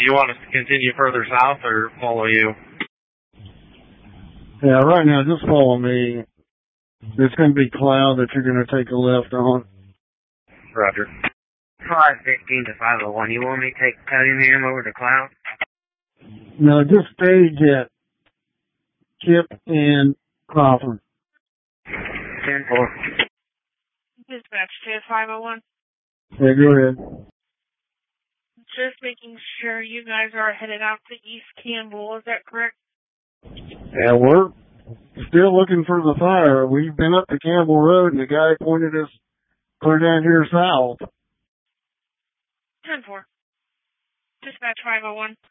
you want us to continue further south or follow you? Yeah, right now, just follow me. It's going to be Cloud that you're going to take a left on. Roger. 515 to 501. You want me to take Cunningham over to Cloud? No, just stage at Chip and Crawford. 10-4. Dispatch to 501. Yeah, go ahead. Just making sure you guys are headed out to East Campbell. Is that correct? Yeah, we're still looking for the fire. We've been up to Campbell Road, and the guy pointed us clear down here south. 10-4. Dispatch 501.